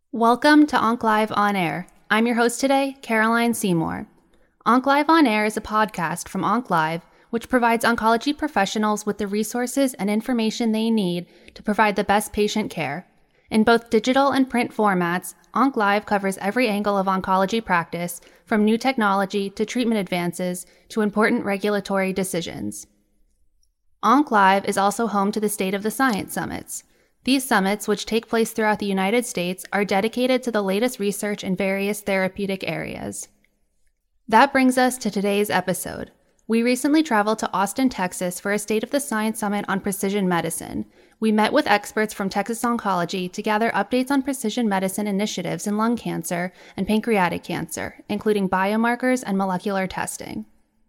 Welcome to OncLive On Air. I'm your host today, Caroline Seymour. OncLive On Air is a podcast from OncLive, which provides oncology professionals with the resources and information they need to provide the best patient care. In both digital and print formats, OncLive covers every angle of oncology practice, from new technology to treatment advances to important regulatory decisions. OncLive is also home to the State of the Science Summits. These summits, which take place throughout the United States, are dedicated to the latest research in various therapeutic areas. That brings us to today's episode. We recently traveled to Austin, Texas for a State of the Science Summit on precision medicine. We met with experts from Texas Oncology to gather updates on precision medicine initiatives in lung cancer and pancreatic cancer, including biomarkers and molecular testing.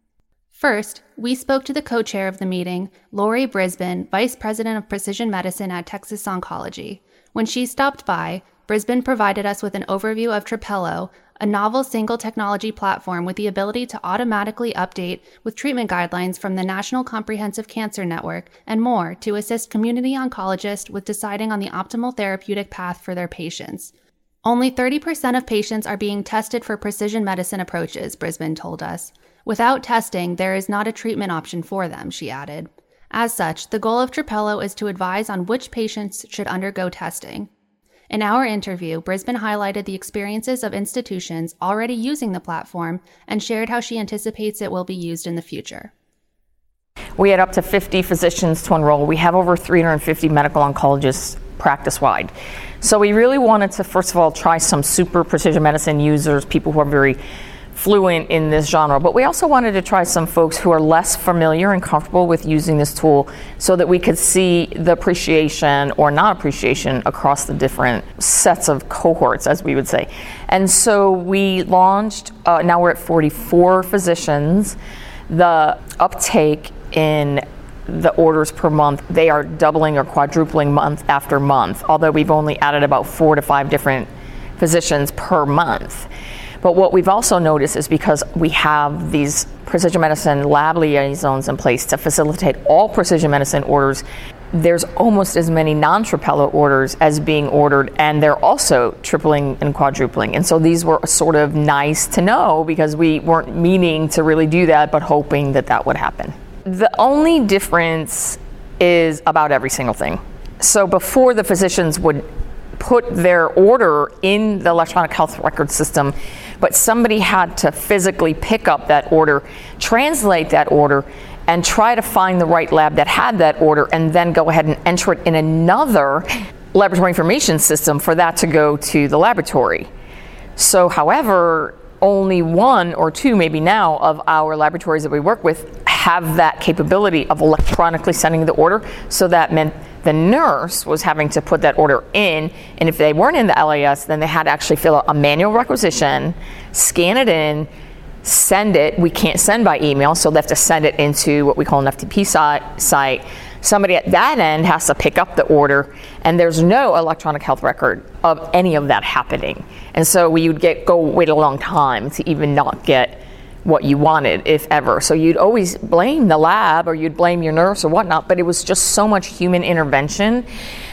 First, we spoke to the co-chair of the meeting, Lori Brisbane, Vice President of Precision Medicine at Texas Oncology. When she stopped by, Brisbane provided us with an overview of Trapelo, a novel single technology platform with the ability to automatically update with treatment guidelines from the National Comprehensive Cancer Network and more to assist community oncologists with deciding on the optimal therapeutic path for their patients. Only 30% of patients are being tested for precision medicine approaches, Brisbane told us. Without testing, there is not a treatment option for them, she added. As such, the goal of Trapelo is to advise on which patients should undergo testing. In our interview, Brisbane highlighted the experiences of institutions already using the platform and shared how she anticipates it will be used in the future. We had up to 50 physicians to enroll. We have over 350 medical oncologists practice-wide. So we really wanted to, first of all, try some super precision medicine users, people who are very fluent in this genre, but we also wanted to try some folks who are less familiar and comfortable with using this tool so that we could see the appreciation or not appreciation across the different sets of cohorts, as we would say. And so we launched, now we're at 44 physicians. The uptake in the orders per month, they are doubling or quadrupling month after month, although we've only added about 4 to 5 different physicians per month. But what we've also noticed is because we have these precision medicine lab liaisons in place to facilitate all precision medicine orders, there's almost as many non-Trapelo orders as being ordered, and they're also tripling and quadrupling. And so these were sort of nice to know because we weren't meaning to really do that, but hoping that that would happen. The only difference is about every single thing. So before, the physicians would put their order in the electronic health record system, but somebody had to physically pick up that order, translate that order, and try to find the right lab that had that order, and then go ahead and enter it in another laboratory information system for that to go to the laboratory. So, however, only 1 or 2 maybe now of our laboratories that we work with have that capability of electronically sending the order, so that meant the nurse was having to put that order in, and if they weren't in the LAS, then they had to actually fill out a manual requisition, scan it in, send it. We can't send by email, so they have to send it into what we call an FTP site. Somebody at that end has to pick up the order, and there's no electronic health record of any of that happening. And so we would wait a long time to even not get what you wanted, if ever. So you'd always blame the lab or you'd blame your nurse or whatnot, but it was just so much human intervention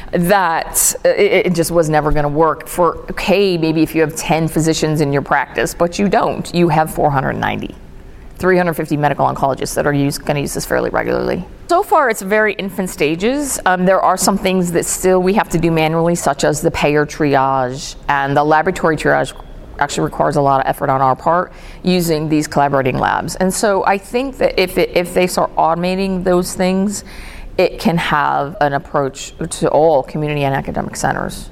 that it just was never going to work for, okay, maybe if you have 10 physicians in your practice, but you don't. You have 490. 350 medical oncologists that are going to use this fairly regularly. So far, it's very infant stages. There are some things that still we have to do manually, such as the payer triage, and the laboratory triage actually requires a lot of effort on our part using these collaborating labs. And so I think that if they start automating those things, it can have an approach to all community and academic centers.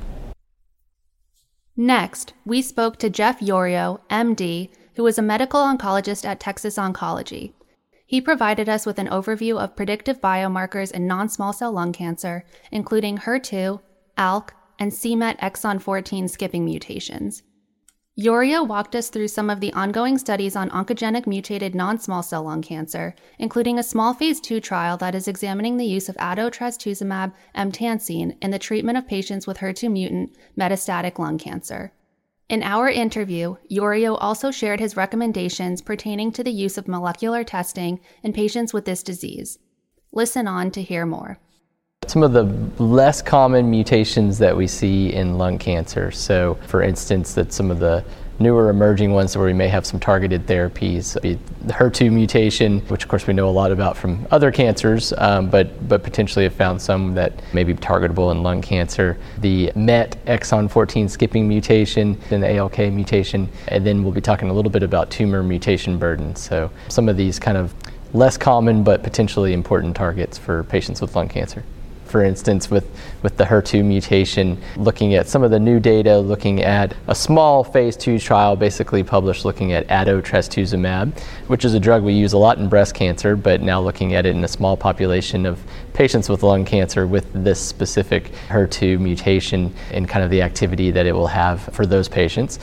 Next, we spoke to Jeff Yorio, MD, who is a medical oncologist at Texas Oncology. He provided us with an overview of predictive biomarkers in non-small cell lung cancer, including HER2, ALK, and c-MET exon 14 skipping mutations. Yorio walked us through some of the ongoing studies on oncogenic mutated non-small cell lung cancer, including a small phase 2 trial that is examining the use of adotrastuzumab emtansine in the treatment of patients with HER2 mutant metastatic lung cancer. In our interview, Yorio also shared his recommendations pertaining to the use of molecular testing in patients with this disease. Listen on to hear more. Some of the less common mutations that we see in lung cancer. So, for instance, that some of the newer emerging ones where we may have some targeted therapies, be the HER2 mutation, which of course we know a lot about from other cancers, but potentially have found some that may be targetable in lung cancer. The MET exon 14 skipping mutation and the ALK mutation, and then we'll be talking a little bit about tumor mutation burden. So some of these kind of less common but potentially important targets for patients with lung cancer. For instance, with the HER2 mutation, looking at some of the new data, looking at a small phase 2 trial basically published looking at adotrastuzumab, which is a drug we use a lot in breast cancer, but now looking at it in a small population of patients with lung cancer with this specific HER2 mutation and kind of the activity that it will have for those patients.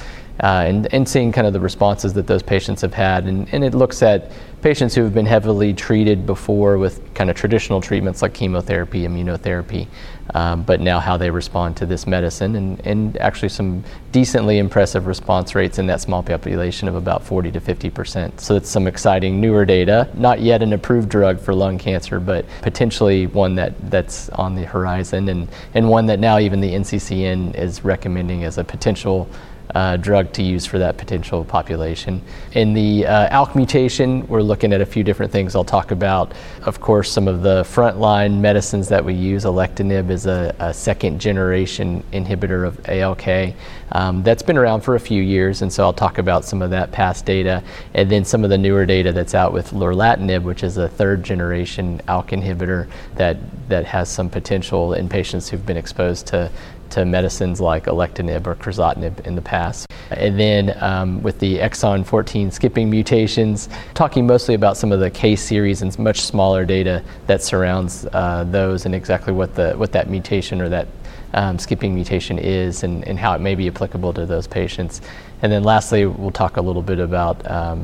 And seeing kind of the responses that those patients have had. And it looks at patients who have been heavily treated before with kind of traditional treatments like chemotherapy, immunotherapy, but now how they respond to this medicine, and actually some decently impressive response rates in that small population of about 40 to 50%. So it's some exciting newer data, not yet an approved drug for lung cancer, but potentially one that's on the horizon, and one that now even the NCCN is recommending as a potential drug to use for that potential population. In the ALK mutation, we're looking at a few different things I'll talk about. Of course, some of the frontline medicines that we use, alectinib is a second generation inhibitor of ALK. That's been around for a few years, and so I'll talk about some of that past data, and then some of the newer data that's out with lorlatinib, which is a third generation ALK inhibitor that has some potential in patients who've been exposed to medicines like alectinib or crizotinib in the past. And then with the exon 14 skipping mutations, talking mostly about some of the case series and much smaller data that surrounds those and exactly what that mutation or that skipping mutation is and how it may be applicable to those patients. And then lastly, we'll talk a little bit about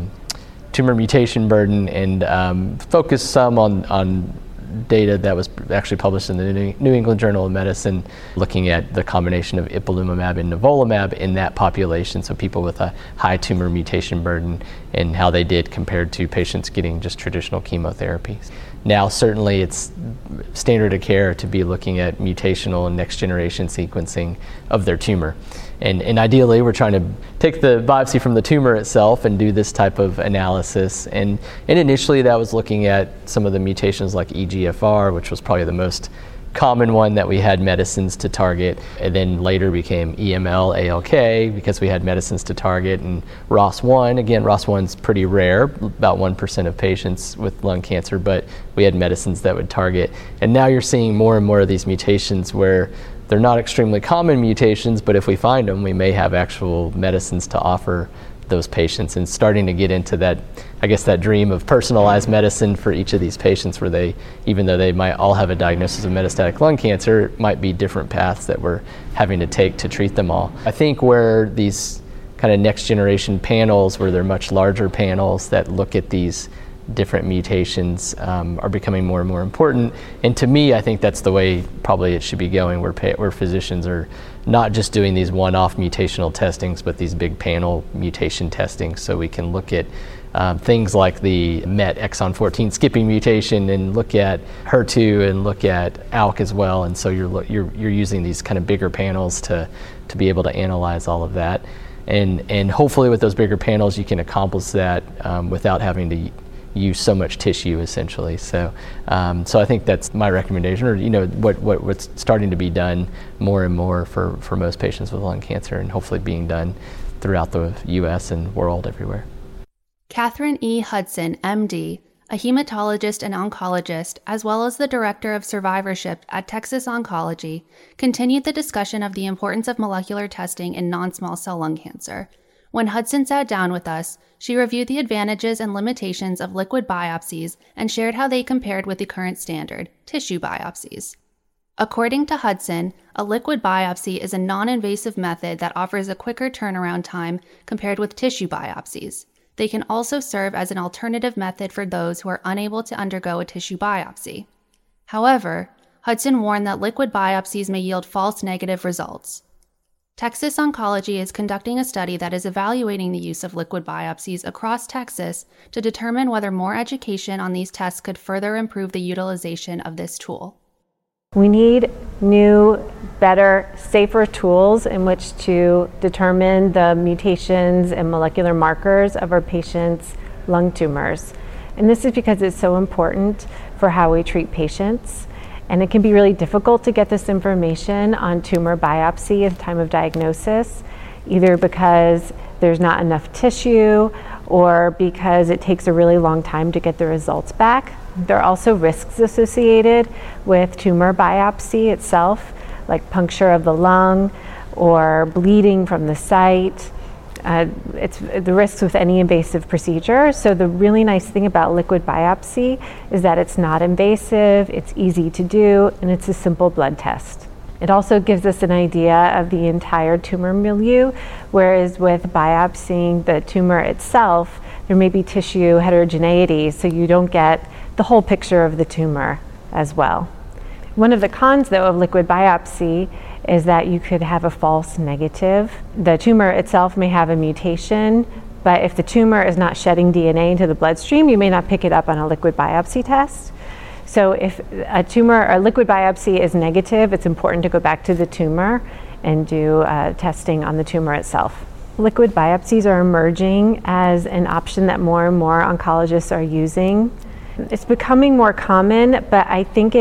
tumor mutation burden and focus some on data that was actually published in the New England Journal of Medicine looking at the combination of ipilimumab and nivolumab in that population, so people with a high tumor mutation burden, and how they did compared to patients getting just traditional chemotherapies. Now, certainly it's standard of care to be looking at mutational and next generation sequencing of their tumor. And ideally, we're trying to take the biopsy from the tumor itself and do this type of analysis. And initially, that was looking at some of the mutations like EGFR, which was probably the most common one that we had medicines to target. And then later became EML, ALK, because we had medicines to target. And ROS1, again, ROS1's pretty rare, about 1% of patients with lung cancer, but we had medicines that would target. And now you're seeing more and more of these mutations where they're not extremely common mutations, but if we find them, we may have actual medicines to offer those patients, and starting to get into that, I guess, that dream of personalized medicine for each of these patients where they, even though they might all have a diagnosis of metastatic lung cancer, it might be different paths that we're having to take to treat them all. I think where these kind of next generation panels, where they're much larger panels that look at these different mutations are becoming more and more important. And to me, I think that's the way probably it should be going, where physicians are not just doing these one-off mutational testings, but these big panel mutation testings, so we can look at things like the MET exon 14 skipping mutation and look at HER2 and look at ALK as well. And so you're using these kind of bigger panels to be able to analyze all of that. And hopefully with those bigger panels, you can accomplish that without having to use so much tissue, essentially. So I think that's my recommendation, or what's starting to be done more and more for most patients with lung cancer, and hopefully being done throughout the U.S. and world everywhere. Catherine E. Hudson, MD, a hematologist and oncologist, as well as the director of survivorship at Texas Oncology, continued the discussion of the importance of molecular testing in non-small cell lung cancer. When Hudson sat down with us, she reviewed the advantages and limitations of liquid biopsies and shared how they compared with the current standard, tissue biopsies. According to Hudson, a liquid biopsy is a non-invasive method that offers a quicker turnaround time compared with tissue biopsies. They can also serve as an alternative method for those who are unable to undergo a tissue biopsy. However, Hudson warned that liquid biopsies may yield false negative results. Texas Oncology is conducting a study that is evaluating the use of liquid biopsies across Texas to determine whether more education on these tests could further improve the utilization of this tool. We need new, better, safer tools in which to determine the mutations and molecular markers of our patients' lung tumors. And this is because it's so important for how we treat patients. And it can be really difficult to get this information on tumor biopsy at the time of diagnosis, either because there's not enough tissue or because it takes a really long time to get the results back. There are also risks associated with tumor biopsy itself, like puncture of the lung or bleeding from the site. It's the risks with any invasive procedure. So the really nice thing about liquid biopsy is that it's not invasive, it's easy to do, and it's a simple blood test. It also gives us an idea of the entire tumor milieu, whereas with biopsying the tumor itself, there may be tissue heterogeneity, so you don't get the whole picture of the tumor as well. One of the cons, though, of liquid biopsy is that you could have a false negative. The tumor itself may have a mutation, but if the tumor is not shedding DNA into the bloodstream, you may not pick it up on a liquid biopsy test. So if a tumor or liquid biopsy is negative, it's important to go back to the tumor and do testing on the tumor itself. Liquid biopsies are emerging as an option that more and more oncologists are using. It's becoming more common, but I think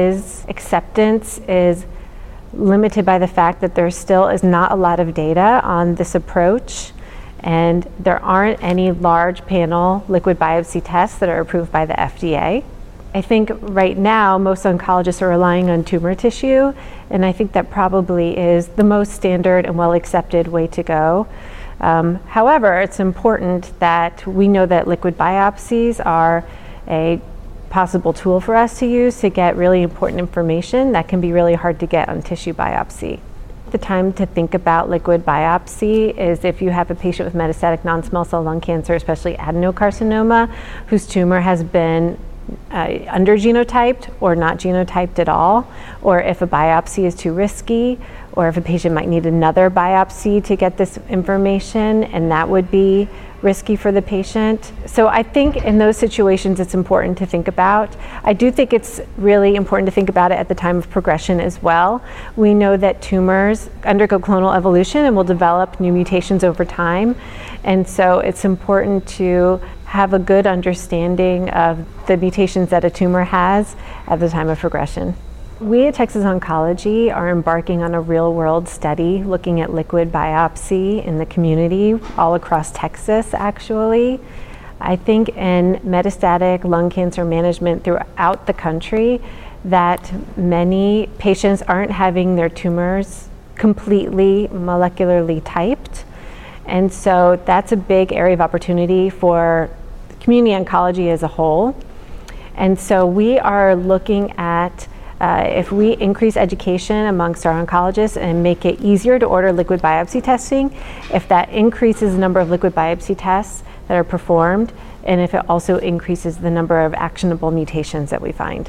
acceptance is limited by the fact that there still is not a lot of data on this approach, and there aren't any large panel liquid biopsy tests that are approved by the FDA. I think right now most oncologists are relying on tumor tissue, and I think that probably is the most standard and well accepted way to go. However, it's important that we know that liquid biopsies are a possible tool for us to use to get really important information that can be really hard to get on tissue biopsy. The time to think about liquid biopsy is if you have a patient with metastatic non-small cell lung cancer, especially adenocarcinoma, whose tumor has been under-genotyped or not genotyped at all, or if a biopsy is too risky, or if a patient might need another biopsy to get this information, and that would be risky for the patient. So I think in those situations it's important to think about. I do think it's really important to think about it at the time of progression as well. We know that tumors undergo clonal evolution and will develop new mutations over time, and so it's important to have a good understanding of the mutations that a tumor has at the time of progression. We at Texas Oncology are embarking on a real-world study looking at liquid biopsy in the community all across Texas, actually. I think in metastatic lung cancer management throughout the country that many patients aren't having their tumors completely molecularly typed. And so that's a big area of opportunity for community oncology as a whole. And so we are looking at if we increase education amongst our oncologists and make it easier to order liquid biopsy testing, if that increases the number of liquid biopsy tests that are performed, and if it also increases the number of actionable mutations that we find.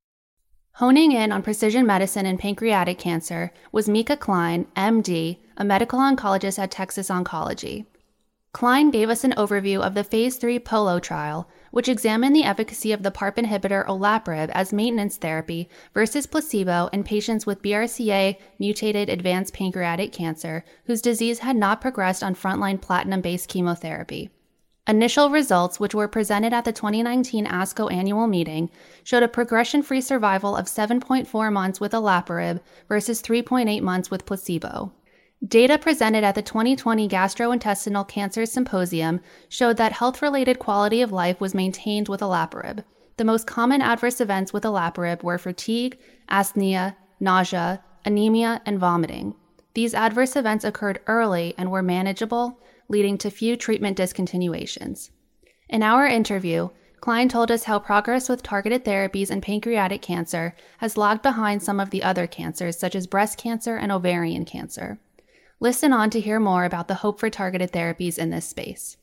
Honing in on precision medicine and pancreatic cancer was Mika Klein, MD, a medical oncologist at Texas Oncology. Klein gave us an overview of the Phase 3 POLO trial, which examined the efficacy of the PARP inhibitor olaparib as maintenance therapy versus placebo in patients with BRCA-mutated advanced pancreatic cancer whose disease had not progressed on frontline platinum-based chemotherapy. Initial results, which were presented at the 2019 ASCO annual meeting, showed a progression-free survival of 7.4 months with olaparib versus 3.8 months with placebo. Data presented at the 2020 Gastrointestinal Cancers Symposium showed that health-related quality of life was maintained with olaparib. The most common adverse events with olaparib were fatigue, asthenia, nausea, anemia, and vomiting. These adverse events occurred early and were manageable, leading to few treatment discontinuations. In our interview, Klein told us how progress with targeted therapies in pancreatic cancer has lagged behind some of the other cancers, such as breast cancer and ovarian cancer. Listen on to hear more about the hope for targeted therapies in this space.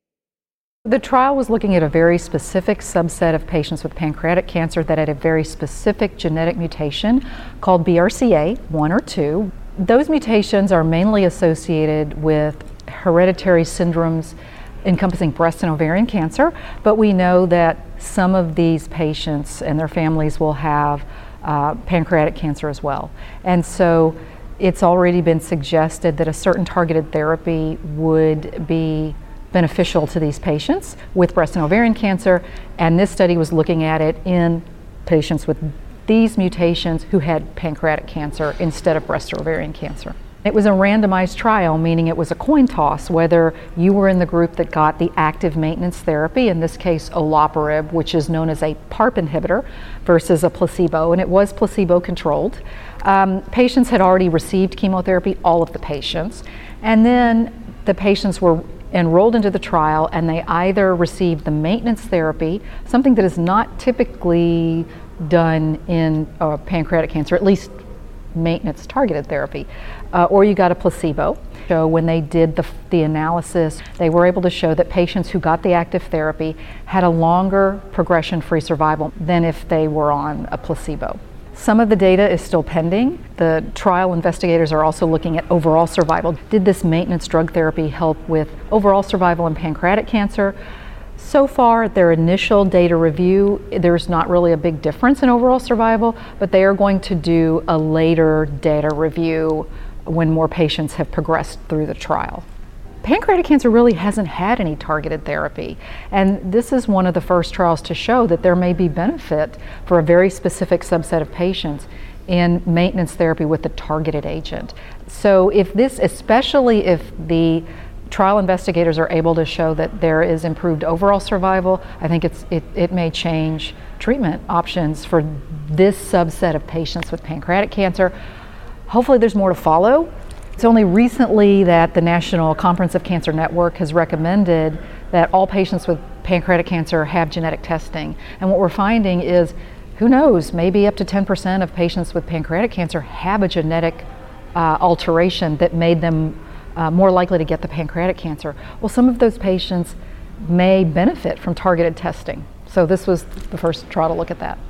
The trial was looking at a very specific subset of patients with pancreatic cancer that had a very specific genetic mutation called BRCA1 or 2. Those mutations are mainly associated with hereditary syndromes encompassing breast and ovarian cancer, but we know that some of these patients and their families will have pancreatic cancer as well. And so it's already been suggested that a certain targeted therapy would be beneficial to these patients with breast and ovarian cancer, and this study was looking at it in patients with these mutations who had pancreatic cancer instead of breast or ovarian cancer. It was a randomized trial, meaning it was a coin toss whether you were in the group that got the active maintenance therapy, in this case olaparib, which is known as a PARP inhibitor, versus a placebo, and it was placebo controlled. Patients had already received chemotherapy, all of the patients, and then the patients were enrolled into the trial and they either received the maintenance therapy, something that is not typically done in pancreatic cancer, at least maintenance targeted therapy, or you got a placebo. So when they did the analysis, they were able to show that patients who got the active therapy had a longer progression-free survival than if they were on a placebo. Some of the data is still pending. The trial investigators are also looking at overall survival. Did this maintenance drug therapy help with overall survival in pancreatic cancer? So far, their initial data review, there's not really a big difference in overall survival, but they are going to do a later data review when more patients have progressed through the trial. Pancreatic cancer really hasn't had any targeted therapy, and this is one of the first trials to show that there may be benefit for a very specific subset of patients in maintenance therapy with a targeted agent. So if this, especially if the trial investigators are able to show that there is improved overall survival, I think it may change treatment options for this subset of patients with pancreatic cancer. Hopefully there's more to follow. It's only recently that the National Comprehensive Cancer Network has recommended that all patients with pancreatic cancer have genetic testing. And what we're finding is, who knows, maybe up to 10% of patients with pancreatic cancer have a genetic alteration that made them more likely to get the pancreatic cancer. Well, some of those patients may benefit from targeted testing. So this was the first trial to look at that.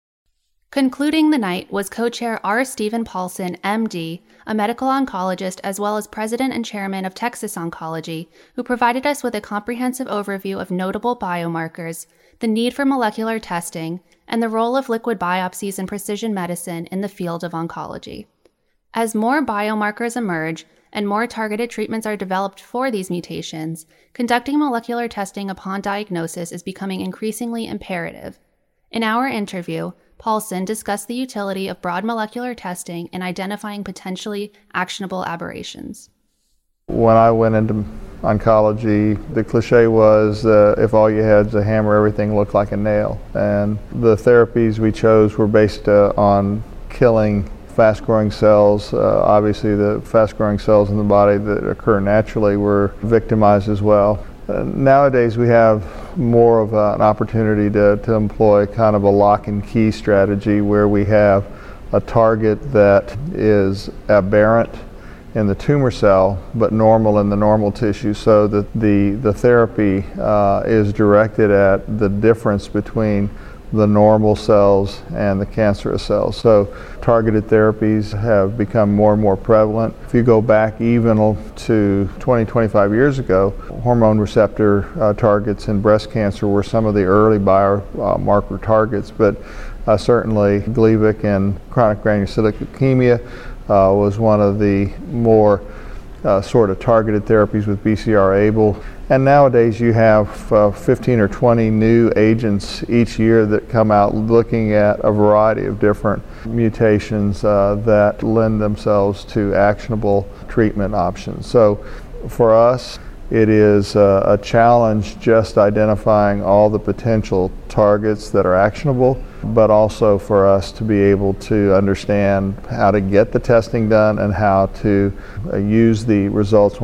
Concluding the night was co-chair R. Stephen Paulson, MD, a medical oncologist as well as president and chairman of Texas Oncology, who provided us with a comprehensive overview of notable biomarkers, the need for molecular testing, and the role of liquid biopsies in precision medicine in the field of oncology. As more biomarkers emerge and more targeted treatments are developed for these mutations, conducting molecular testing upon diagnosis is becoming increasingly imperative. In our interview, Paulson discussed the utility of broad molecular testing in identifying potentially actionable aberrations. When I went into oncology, the cliche was if all you had was a hammer, everything looked like a nail. And the therapies we chose were based on killing fast-growing cells. Obviously, the fast-growing cells in the body that occur naturally were victimized as well. Nowadays we have more of an opportunity to employ kind of a lock and key strategy where we have a target that is aberrant in the tumor cell but normal in the normal tissue, so that the therapy is directed at the difference between the normal cells and the cancerous cells. So targeted therapies have become more and more prevalent. If you go back even to 25 years ago, hormone receptor targets in breast cancer were some of the early biomarker targets, but certainly Gleevec in chronic granulocytic leukemia was one of the more sort of targeted therapies with BCR-ABL. And nowadays you have 15 or 20 new agents each year that come out looking at a variety of different mutations that lend themselves to actionable treatment options. So for us, it is a challenge just identifying all the potential targets that are actionable, but also for us to be able to understand how to get the testing done and how to use the results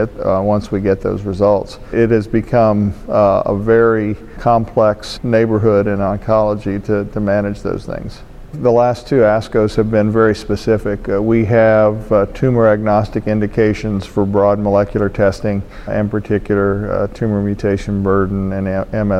once we get those results. It has become a very complex neighborhood in oncology to manage those things. The last two ASCOs have been very specific. We have tumor agnostic indications for broad molecular testing, in particular tumor mutation burden and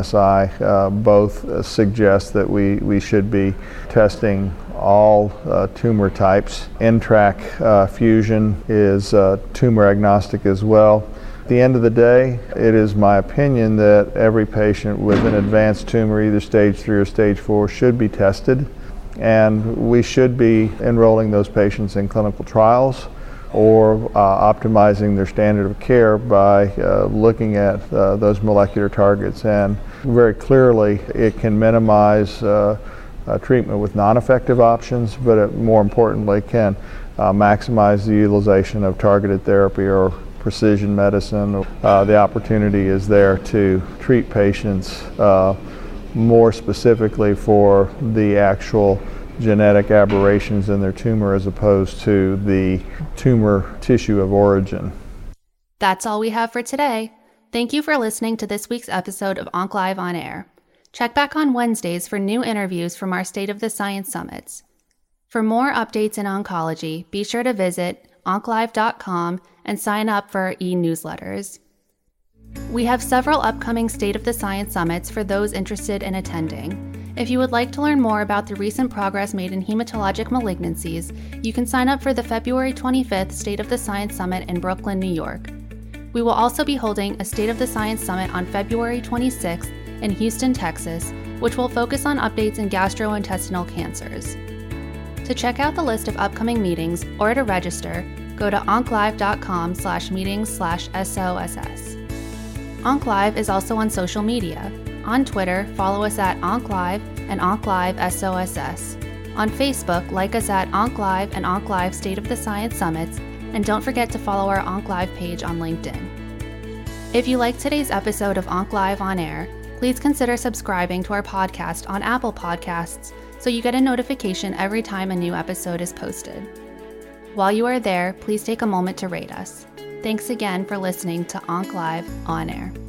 MSI. Both suggest that we should be testing all tumor types. NTRK fusion is tumor agnostic as well. At the end of the day, it is my opinion that every patient with an advanced tumor, either stage 3 or stage 4, should be tested. And we should be enrolling those patients in clinical trials or optimizing their standard of care by looking at those molecular targets. And very clearly, it can minimize treatment with non-effective options, but it more importantly can maximize the utilization of targeted therapy or precision medicine. The opportunity is there to treat patients more specifically for the actual genetic aberrations in their tumor as opposed to the tumor tissue of origin. That's all we have for today. Thank you for listening to this week's episode of OncLive On Air. Check back on Wednesdays for new interviews from our State of the Science Summits. For more updates in oncology, be sure to visit onclive.com and sign up for our e-newsletters. We have several upcoming State of the Science Summits for those interested in attending. If you would like to learn more about the recent progress made in hematologic malignancies, you can sign up for the February 25th State of the Science Summit in Brooklyn, New York. We will also be holding a State of the Science Summit on February 26th in Houston, Texas, which will focus on updates in gastrointestinal cancers. To check out the list of upcoming meetings or to register, go to onclive.com/meetings/SOSS. OncLive is also on social media. On Twitter, follow us at OncLive and OncLiveSOSS. On Facebook, like us at OncLive and OncLive State of the Science Summits, and don't forget to follow our OncLive page on LinkedIn. If you liked today's episode of OncLive On Air, please consider subscribing to our podcast on Apple Podcasts so you get a notification every time a new episode is posted. While you are there, please take a moment to rate us. Thanks again for listening to OncLive On Air.